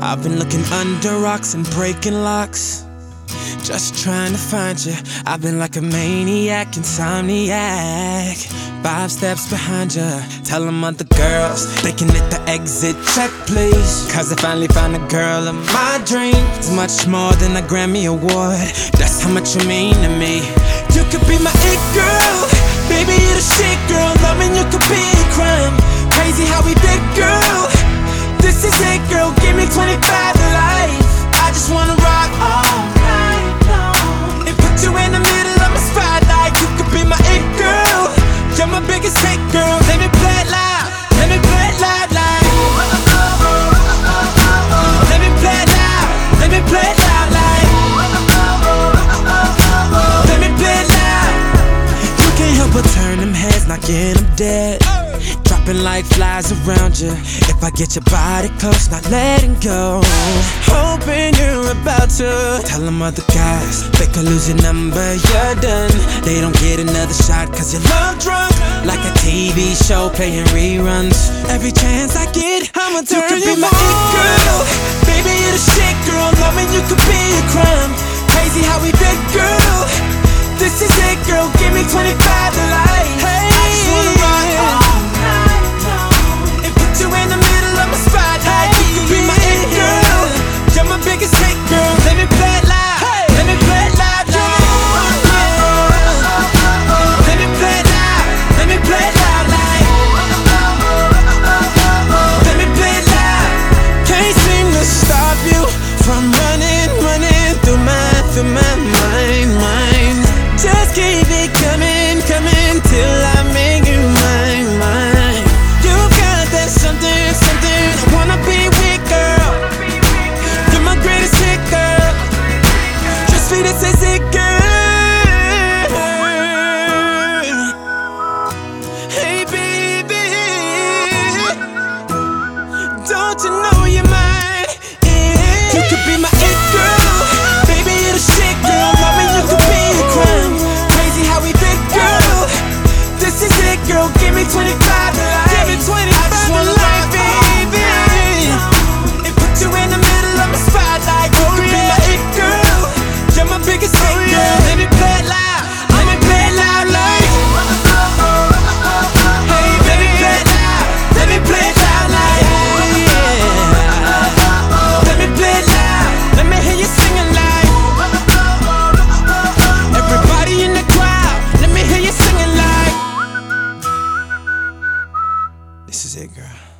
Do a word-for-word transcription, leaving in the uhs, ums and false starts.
I've been looking under rocks and breaking locks, just trying to find you. I've been like a maniac, insomniac, five steps behind you. Tell them other girls they can hit the exit check, please. Cause I finally found a girl of my dreams. Much more than a Grammy award, that's how much you mean to me. You could be my it girl, baby, you're the shit girl. Loving you could be a crime. Crazy how we did, girl. This is it, girl, give me twenty-five to life. I just wanna rock all night long and put you in the middle of my spotlight. You could be my it girl, you're my biggest hit, girl. Let me play it loud, let me play it loud, like. Let me play it loud, let me play it loud, like. Let me play it loud. You can't help but turn them heads, knocking them dead, dropping like flies around you. If I get your body close, not letting go, hoping you're about to tell them other guys they could lose your number, you're done. They don't get another shot cause you're love drunk, like a T V show playing reruns. Every chance I get, I'ma turn you, you be my it girl. Baby, you're the shit, girl. Loving you could be a crime. Crazy how we did, girl. This is it, girl. Give me twenty-five to life. Hey, I just wanna rock all night long and put you in the middle of my spotlight. You could be my it girl, you're my biggest hit, girl. Let me play it loud, let me play it loud, like. Let me play it loud, let me play it loud, like. Let me play it loud. Can't seem to stop you from running, running through my, through my mind, mind. Just keep it coming, coming till I make you mine, mine. You got that something, something I wanna be with, girl. You're my greatest hit, girl. Just sweet as it, girl. Hey, baby, don't you know you're mine? Yeah. You could be my it girl. Baby, you're the shit, girl. Loving you could be a crime. Crazy how we did, girl. This is it, girl. Give me twenty-five to life. Give me twenty-five to life, baby. And put you in the middle of my spotlight. You could be my it girl. You're my biggest hit, girl. Let me play it loud, let me play it loud, like. Hey, let me play it loud, let me play it loud, like. Let me play it loud, let me hear you singing, like. Everybody in the crowd, let me hear you singing, like. This is it, girl.